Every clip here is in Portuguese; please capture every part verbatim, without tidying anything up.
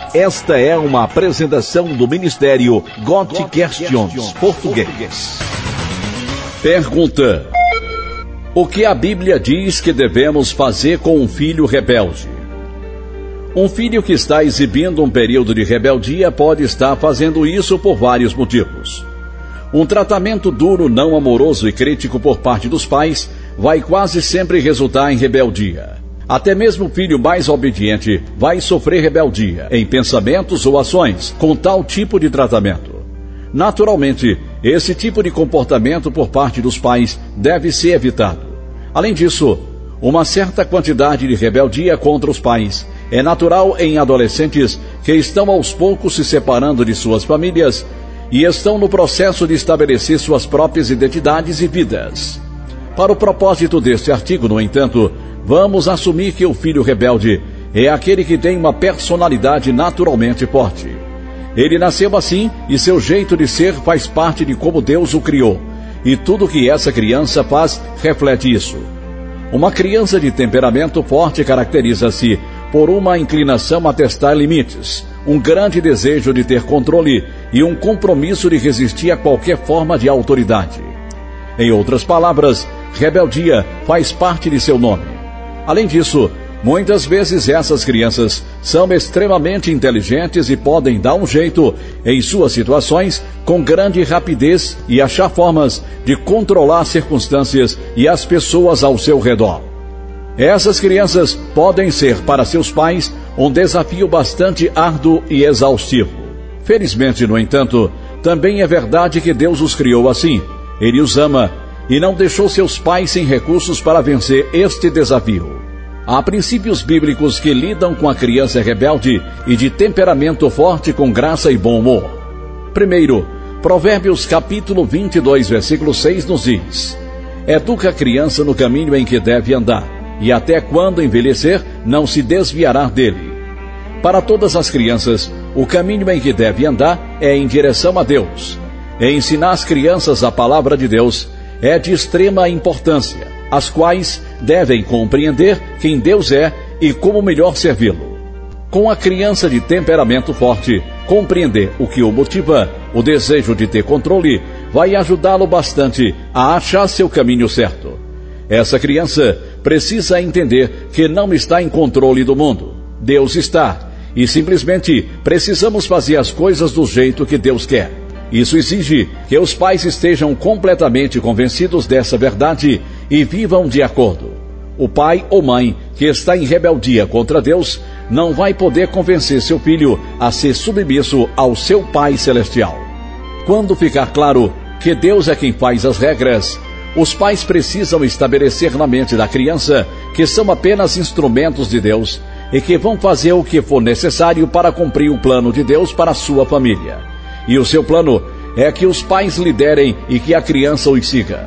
Esta é uma apresentação do Ministério God Questions Português. Pergunta: o que a Bíblia diz que devemos fazer com um filho rebelde? Um filho que está exibindo um período de rebeldia pode estar fazendo isso por vários motivos. Um tratamento duro, não amoroso e crítico por parte dos pais vai quase sempre resultar em rebeldia. Até mesmo o filho mais obediente vai sofrer rebeldia em pensamentos ou ações com tal tipo de tratamento. Naturalmente, esse tipo de comportamento por parte dos pais deve ser evitado. Além disso, uma certa quantidade de rebeldia contra os pais é natural em adolescentes que estão aos poucos se separando de suas famílias e estão no processo de estabelecer suas próprias identidades e vidas. Para o propósito deste artigo, no entanto, vamos assumir que o filho rebelde é aquele que tem uma personalidade naturalmente forte. Ele nasceu assim e seu jeito de ser faz parte de como Deus o criou, e tudo que essa criança faz reflete isso. Uma criança de temperamento forte caracteriza-se por uma inclinação a testar limites, um grande desejo de ter controle e um compromisso de resistir a qualquer forma de autoridade. Em outras palavras, rebeldia faz parte de seu nome. Além disso, muitas vezes essas crianças são extremamente inteligentes e podem dar um jeito em suas situações com grande rapidez e achar formas de controlar circunstâncias e as pessoas ao seu redor. Essas crianças podem ser para seus pais um desafio bastante árduo e exaustivo. Felizmente, no entanto, também é verdade que Deus os criou assim. Ele os ama e não deixou seus pais sem recursos para vencer este desafio. Há princípios bíblicos que lidam com a criança rebelde e de temperamento forte com graça e bom humor. Primeiro, Provérbios capítulo vinte e dois, versículo seis nos diz: educa a criança no caminho em que deve andar, e até quando envelhecer não se desviará dele. Para todas as crianças, o caminho em que deve andar é em direção a Deus. E ensinar as crianças a palavra de Deus é de extrema importância, as quais devem compreender quem Deus é e como melhor servi-lo. Com a criança de temperamento forte, compreender o que o motiva, o desejo de ter controle, vai ajudá-lo bastante a achar seu caminho certo. Essa criança precisa entender que não está em controle do mundo. Deus está, e simplesmente precisamos fazer as coisas do jeito que Deus quer. Isso exige que os pais estejam completamente convencidos dessa verdade e vivam de acordo. O pai ou mãe que está em rebeldia contra Deus não vai poder convencer seu filho a ser submisso ao seu Pai Celestial. Quando ficar claro que Deus é quem faz as regras, os pais precisam estabelecer na mente da criança que são apenas instrumentos de Deus e que vão fazer o que for necessário para cumprir o plano de Deus para a sua família. E o seu plano é que os pais liderem e que a criança os siga.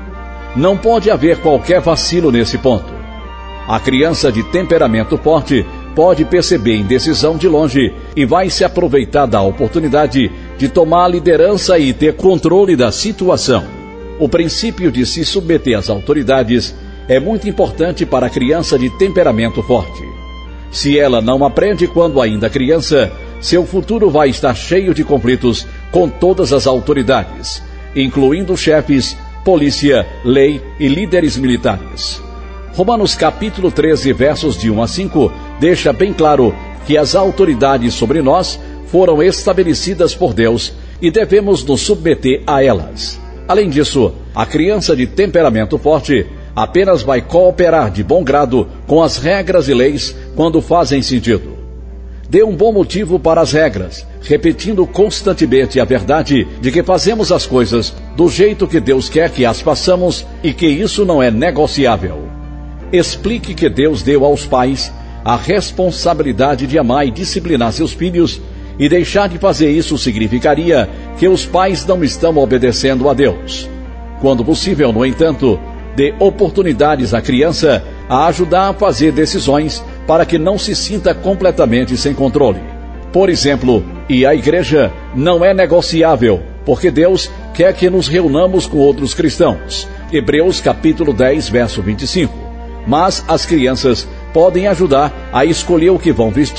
Não pode haver qualquer vacilo nesse ponto. A criança de temperamento forte pode perceber indecisão de longe e vai se aproveitar da oportunidade de tomar a liderança e ter controle da situação. O princípio de se submeter às autoridades é muito importante para a criança de temperamento forte. Se ela não aprende quando ainda criança, seu futuro vai estar cheio de conflitos com todas as autoridades, incluindo chefes, polícia, lei e líderes militares. Romanos capítulo treze, versos de um a cinco, deixa bem claro que as autoridades sobre nós foram estabelecidas por Deus e devemos nos submeter a elas. Além disso, a criança de temperamento forte apenas vai cooperar de bom grado com as regras e leis quando fazem sentido. Dê um bom motivo para as regras, repetindo constantemente a verdade de que fazemos as coisas do jeito que Deus quer que as façamos e que isso não é negociável. Explique que Deus deu aos pais a responsabilidade de amar e disciplinar seus filhos, e deixar de fazer isso significaria que os pais não estão obedecendo a Deus. Quando possível, no entanto, dê oportunidades à criança a ajudar a fazer decisões para que não se sinta completamente sem controle. Por exemplo, ir à igreja não é negociável, porque Deus quer que nos reunamos com outros cristãos. Hebreus capítulo dez, verso vinte e cinco. Mas as crianças podem ajudar a escolher o que vão vestir,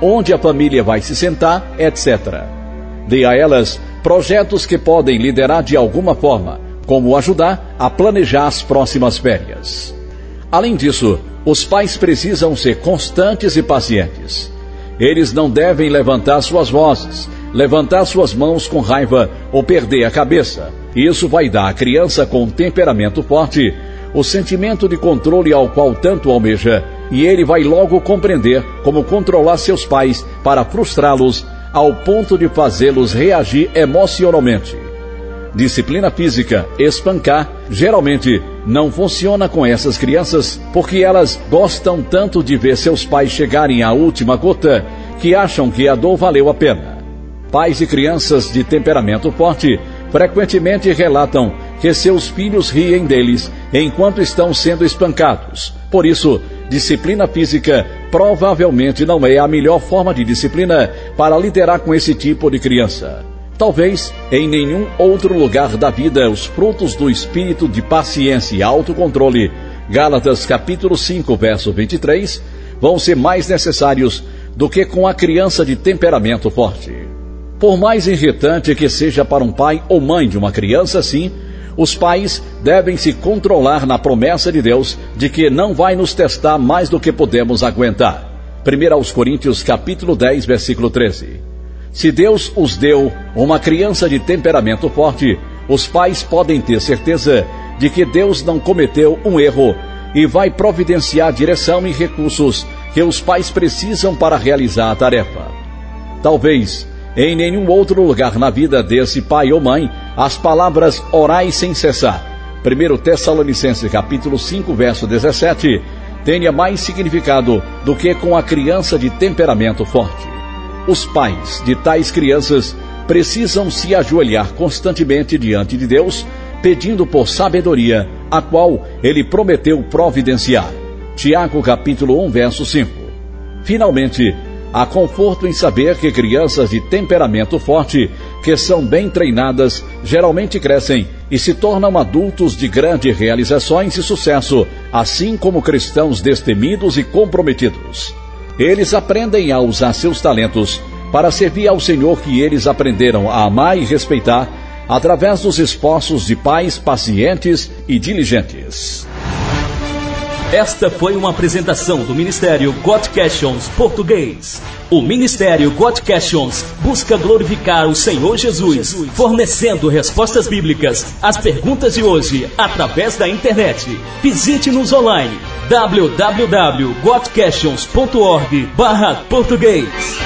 onde a família vai se sentar, etcétera. Dê a elas projetos que podem liderar de alguma forma, como ajudar a planejar as próximas férias. Além disso, os pais precisam ser constantes e pacientes. Eles não devem levantar suas vozes, levantar suas mãos com raiva ou perder a cabeça. Isso vai dar à criança com temperamento forte o sentimento de controle ao qual tanto almeja, e ele vai logo compreender como controlar seus pais para frustrá-los ao ponto de fazê-los reagir emocionalmente. Disciplina física, espancar, geralmente não funciona com essas crianças porque elas gostam tanto de ver seus pais chegarem à última gota que acham que a dor valeu a pena. Pais de crianças de temperamento forte frequentemente relatam que seus filhos riem deles enquanto estão sendo espancados. Por isso, disciplina física provavelmente não é a melhor forma de disciplina para liderar com esse tipo de criança. Talvez em nenhum outro lugar da vida os frutos do espírito de paciência e autocontrole, Gálatas capítulo cinco, verso vinte e três, vão ser mais necessários do que com a criança de temperamento forte. Por mais irritante que seja para um pai ou mãe de uma criança assim, os pais devem se controlar na promessa de Deus de que não vai nos testar mais do que podemos aguentar. primeira aos Coríntios capítulo dez, versículo treze. Se Deus os deu uma criança de temperamento forte, os pais podem ter certeza de que Deus não cometeu um erro e vai providenciar direção e recursos que os pais precisam para realizar a tarefa. Talvez em nenhum outro lugar na vida desse pai ou mãe as palavras orai sem cessar, primeira Tessalonicenses capítulo cinco, verso dezessete, tenha mais significado do que com a criança de temperamento forte. Os pais de tais crianças precisam se ajoelhar constantemente diante de Deus, pedindo por sabedoria, a qual Ele prometeu providenciar. Tiago capítulo um, verso cinco. Finalmente, há conforto em saber que crianças de temperamento forte, que são bem treinadas, geralmente crescem e se tornam adultos de grandes realizações e sucesso, assim como cristãos destemidos e comprometidos. Eles aprendem a usar seus talentos para servir ao Senhor que eles aprenderam a amar e respeitar através dos esforços de pais pacientes e diligentes. Esta foi uma apresentação do Ministério God Questions Português. O Ministério God Questions busca glorificar o Senhor Jesus, fornecendo respostas bíblicas às perguntas de hoje através da internet. Visite-nos online w w w ponto god questions ponto org barra português.